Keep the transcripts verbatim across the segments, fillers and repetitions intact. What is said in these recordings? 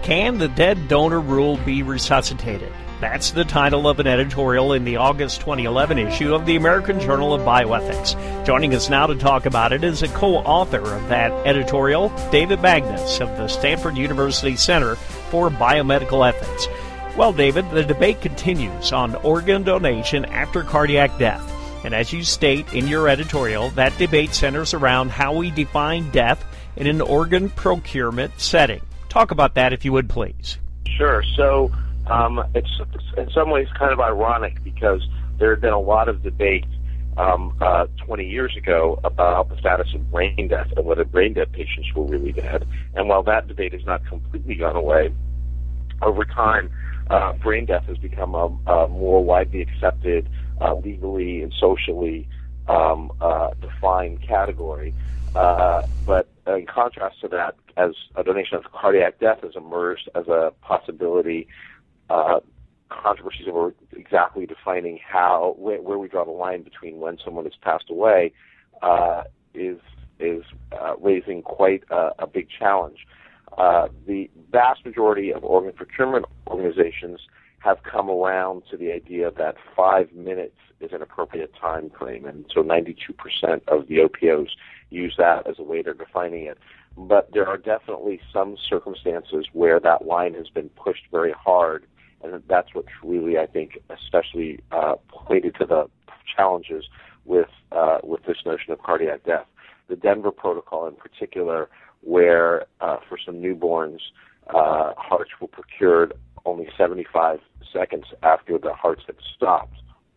Can the dead donor rule be resuscitated? That's the title of an editorial in the August twenty eleven issue of the American Journal of Bioethics. Joining us now to talk about it is a co-author of that editorial, David Magnus of the Stanford University Center for Biomedical Ethics. Well, David, the debate continues on organ donation after cardiac death. And as you state in your editorial, that debate centers around how we define death in an organ procurement setting. Talk about that, if you would, please. Sure. So um, it's, it's in some ways kind of ironic because there had been a lot of debate um, uh, twenty years ago about the status of brain death and whether brain dead patients were really dead. And while that debate has not completely gone away, over time, uh, brain death has become a, a more widely accepted, uh, legally and socially um, uh, defined category. Uh, but in contrast to that, as a donation of cardiac death has emerged as a possibility, uh, controversies over exactly defining how, where, where we draw the line between when someone has passed away, uh, is is uh, raising quite a, a big challenge. Uh, the vast majority of organ procurement organizations have come around to the idea that five minutes is an appropriate time frame, and so ninety-two percent of the O P Os use that as a way to defining it. But there are definitely some circumstances where that line has been pushed very hard, and that's what's really, I think, especially uh, pointed to the challenges with uh, with this notion of cardiac death. The Denver Protocol in particular, where uh, for some newborns, uh, hearts were procured only seventy-five seconds after the hearts had stopped.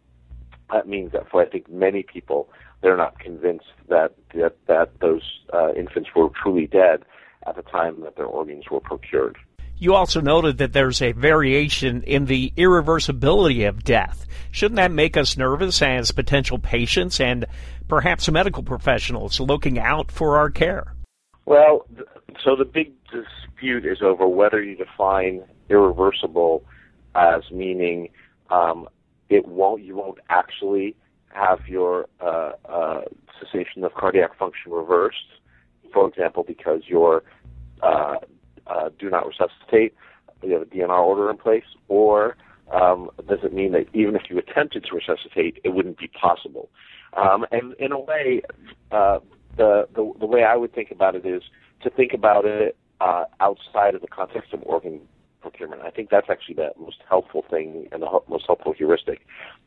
That means that for, I think, many people, they're not convinced that that, that those uh, infants were truly dead at the time that their organs were procured. You also noted that there's a variation in the irreversibility of death. Shouldn't that make us nervous as potential patients and perhaps medical professionals looking out for our care? Well, so the big dispute is over whether you define irreversible as meaning um, it won't, you won't actually have your uh, uh, cessation of cardiac function reversed, for example, because your uh, uh, do not resuscitate, you have a D N R order in place, or um, does it mean that even if you attempted to resuscitate, it wouldn't be possible? Um, and in a way, uh, the, the the way I would think about it is to think about it uh, outside of the context of organ procurement. I think that's actually the most helpful thing and the ho- most helpful heuristic.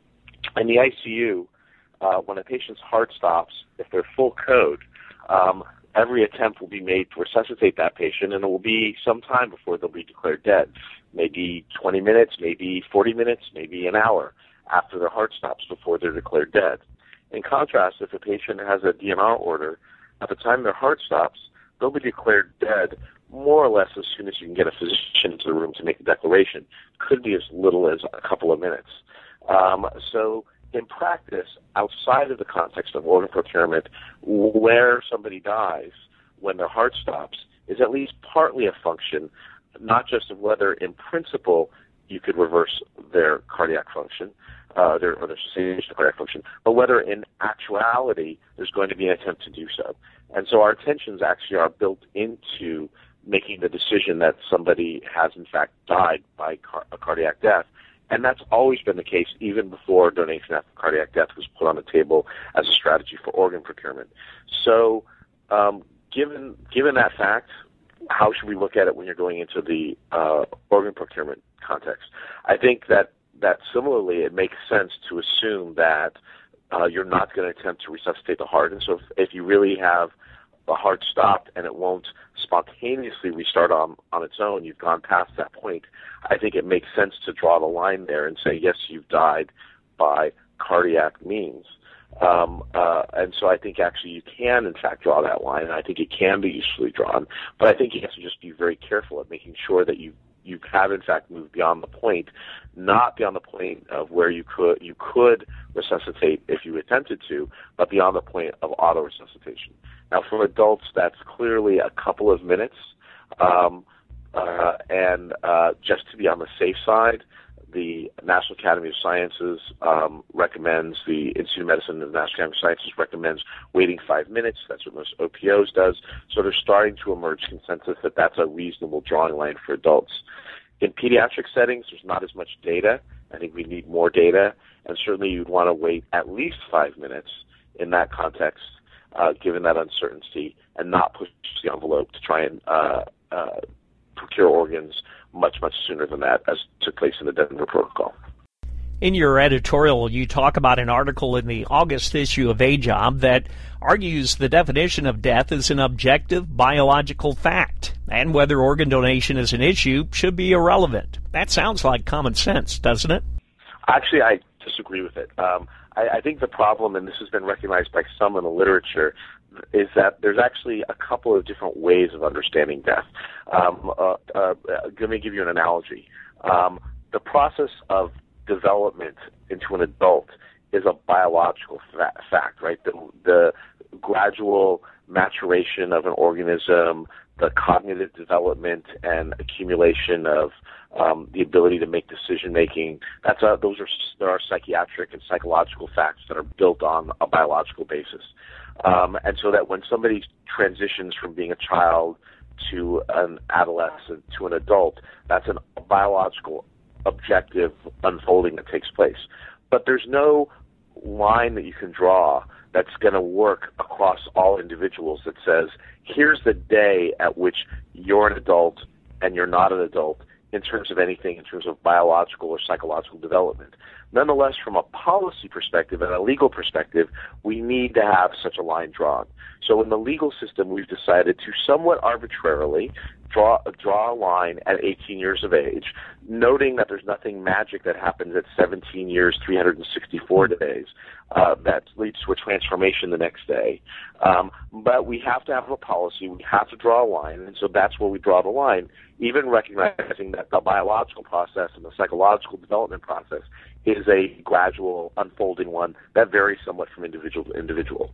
In the I C U, uh, when a patient's heart stops, if they're full code, um, every attempt will be made to resuscitate that patient, and it will be some time before they'll be declared dead. Maybe twenty minutes, maybe forty minutes, maybe an hour after their heart stops before they're declared dead. In contrast, if a patient has a D N R order, at the time their heart stops, they'll be declared dead more or less as soon as you can get a physician into the room to make a declaration. Could be as little as a couple of minutes. Um, so in practice, outside of the context of organ procurement, where somebody dies when their heart stops is at least partly a function, not just of whether in principle you could reverse their cardiac function, uh, their, or their cessation of cardiac function, but whether in actuality there's going to be an attempt to do so. And so our attentions actually are built into making the decision that somebody has in fact died by car- a cardiac death. And that's always been the case even before donation after cardiac death was put on the table as a strategy for organ procurement. So um, given given that fact, how should we look at it when you're going into the uh, organ procurement context? I think that, that similarly it makes sense to assume that uh, you're not going to attempt to resuscitate the heart. And so if, if you really have the heart stopped and it won't spontaneously restart on, on its own, you've gone past that point, I think it makes sense to draw the line there and say, yes, you've died by cardiac means. Um, uh, and so I think actually you can, in fact, draw that line, and I think it can be usefully drawn. But I think you have to just be very careful at making sure that you you have, in fact, moved beyond the point, not beyond the point of where you could you could resuscitate if you attempted to, but beyond the point of auto-resuscitation. Now, for adults, that's clearly a couple of minutes, um, uh, and uh, just to be on the safe side, the National Academy of Sciences um, recommends, the Institute of Medicine of the National Academy of Sciences recommends waiting five minutes. That's what most O P Os does. So there's starting to emerge consensus that that's a reasonable drawing line for adults. In pediatric settings, there's not as much data. I think we need more data, and certainly you'd want to wait at least five minutes in that context, uh, given that uncertainty, and not push the envelope to try and uh, uh, procure organs much, much sooner than that, as took place in the Denver Protocol. In your editorial, you talk about an article in the August issue of A Job that argues the definition of death is an objective biological fact, and whether organ donation is an issue should be irrelevant. That sounds like common sense, doesn't it? Actually, I disagree with it. Um, I, I think the problem, and this has been recognized by some in the literature, is that there's actually a couple of different ways of understanding death. Um, uh, uh, let me give you an analogy. Um, the process of development into an adult is a biological fa- fact, right? The, the gradual maturation of an organism, the cognitive development and accumulation of um, the ability to make decision making. That's a, those are there are psychiatric and psychological facts that are built on a biological basis, um, and so that when somebody transitions from being a child to an adolescent to an adult, that's an, a biological objective unfolding that takes place. But there's no line that you can draw that's going to work across all individuals that says, here's the day at which you're an adult and you're not an adult in terms of anything, in terms of biological or psychological development. Nonetheless, from a policy perspective and a legal perspective, we need to have such a line drawn. So in the legal system, we've decided to somewhat arbitrarily draw, draw a line at eighteen years of age, noting that there's nothing magic that happens at seventeen years, three hundred sixty-four days, uh, that leads to a transformation the next day. Um, but we have to have a policy. We have to draw a line, and so that's where we draw the line, even recognizing that the biological process and the psychological development process is a gradual unfolding one that varies somewhat from individual to individual.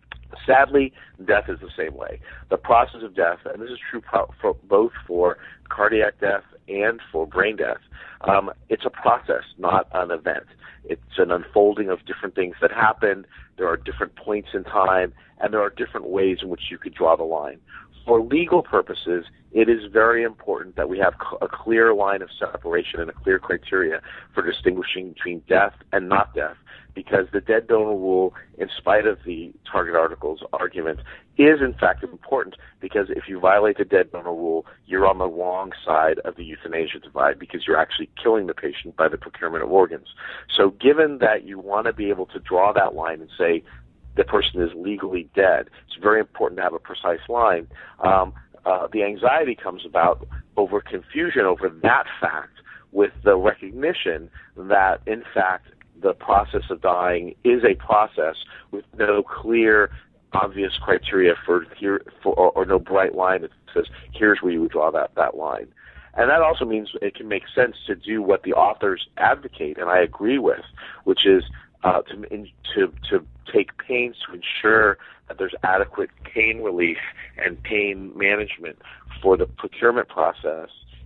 Sadly, death is the same way. The process of death, and this is true pro- for both for cardiac death and for brain death, um, it's a process, not an event. It's an unfolding of different things that happen. There are different points in time, and there are different ways in which you could draw the line. For legal purposes, it is very important that we have a clear line of separation and a clear criteria for distinguishing between death and not death, because the dead donor rule, in spite of the Target article's argument, is in fact important, because if you violate the dead donor rule, you're on the wrong side of the euthanasia divide, because you're actually killing the patient by the procurement of organs. So given that you want to be able to draw that line and say the person is legally dead, it's very important to have a precise line. Um, uh, the anxiety comes about over confusion over that fact with the recognition that, in fact, the process of dying is a process with no clear, obvious criteria for here, for, or, or no bright line that says, here's where you would draw that, that line. And that also means it can make sense to do what the authors advocate, and I agree with, which is uh, to, in, to to take pains to ensure that there's adequate pain relief and pain management for the procurement process,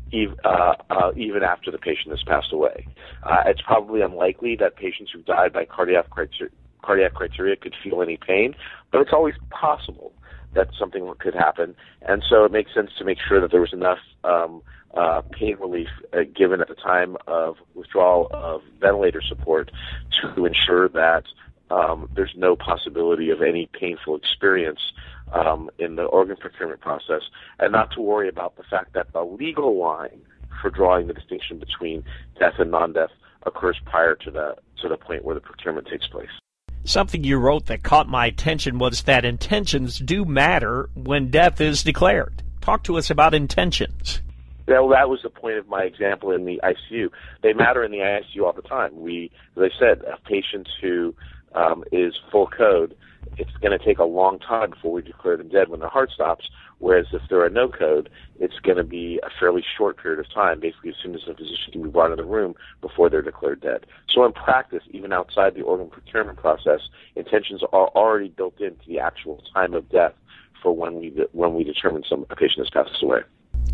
Uh, uh, even after the patient has passed away. Uh, it's probably unlikely that patients who died by cardiac criteria, cardiac criteria could feel any pain, but it's always possible that something could happen. And so it makes sense to make sure that there was enough um, uh, pain relief uh, given at the time of withdrawal of ventilator support to ensure that um, there's no possibility of any painful experience Um, in the organ procurement process, and not to worry about the fact that the legal line for drawing the distinction between death and non-death occurs prior to the to the point where the procurement takes place. Something you wrote that caught my attention was that intentions do matter when death is declared. Talk to us about intentions. Yeah, well, that was the point of my example in the I C U. They matter in the I C U all the time. We, as I said, a patient who um, is full code, it's going to take a long time before we declare them dead when their heart stops, whereas if they're a no code, it's going to be a fairly short period of time, basically as soon as the physician can be brought into the room before they're declared dead. So in practice, even outside the organ procurement process, intentions are already built into the actual time of death for when we when we determine some a patient has passed away.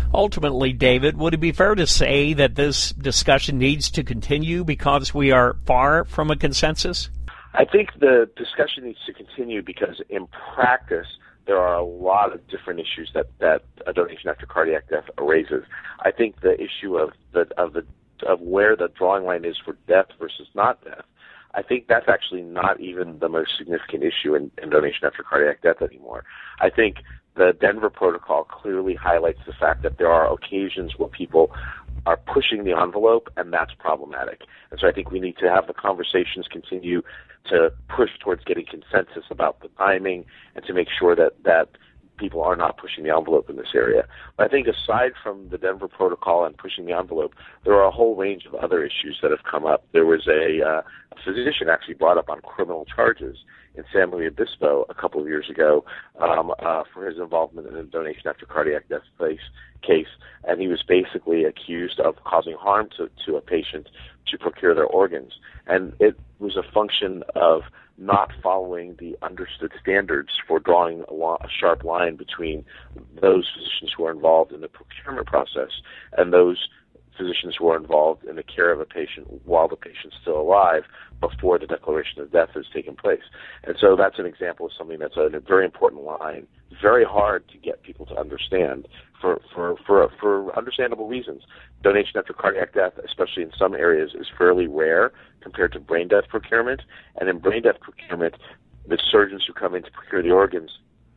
Ultimately, David, would it be fair to say that this discussion needs to continue because we are far from a consensus? I think the discussion needs to continue because in practice, there are a lot of different issues that, that a donation after cardiac death raises. I think the issue of the of the of where the drawing line is for death versus not death, I think that's actually not even the most significant issue in, in donation after cardiac death anymore. I think the Denver Protocol clearly highlights the fact that there are occasions where people are pushing the envelope, and that's problematic. And so I think we need to have the conversations continue to push towards getting consensus about the timing and to make sure that, that people are not pushing the envelope in this area. But I think aside from the Denver Protocol and pushing the envelope, there are a whole range of other issues that have come up. There was a, uh, a physician actually brought up on criminal charges in San Luis Obispo a couple of years ago um, uh, for his involvement in a donation after cardiac death case, case, and he was basically accused of causing harm to, to a patient to procure their organs. And it was a function of not following the understood standards for drawing a, lo- a sharp line between those physicians who are involved in the procurement process and those physicians who are involved in the care of a patient while the patient's still alive before the declaration of death has taken place. And so that's an example of something that's a, a very important line, very hard to get people to understand for, for, for, for understandable reasons. Donation after cardiac death, especially in some areas, is fairly rare compared to brain death procurement. And in brain death procurement, the surgeons who come in to procure the organs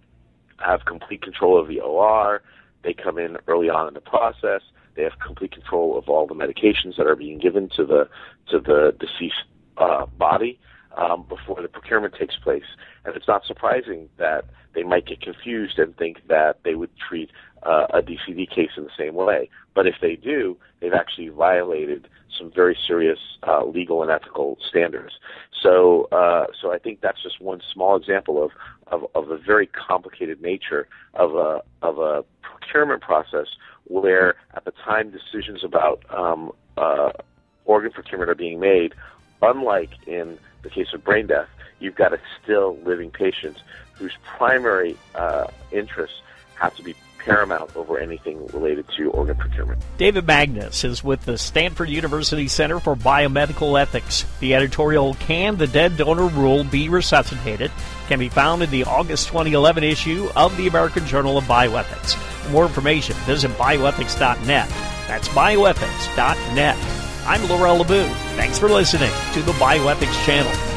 have complete control of the O R. They come in early on in the process. They have complete control of all the medications that are being given to the to the deceased uh, body um, before the procurement takes place. And it's not surprising that they might get confused and think that they would treat uh, a D C D case in the same way. But if they do, they've actually violated some very serious uh, legal and ethical standards. So, uh, so I think that's just one small example of, of, of the very complicated nature of a of a procurement process, where at the time decisions about um, uh, organ procurement are being made, unlike in the case of brain death, you've got a still living patient whose primary uh, interests have to be paramount over anything related to organ procurement. David Magnus is with the Stanford University Center for Biomedical Ethics. The editorial, Can the Dead Donor Rule Be Resuscitated?, can be found in the August twenty eleven issue of the American Journal of Bioethics. For more information, visit bioethics dot net. That's bioethics dot net. I'm Laurel LeBoux. Thanks for listening to the Bioethics Channel.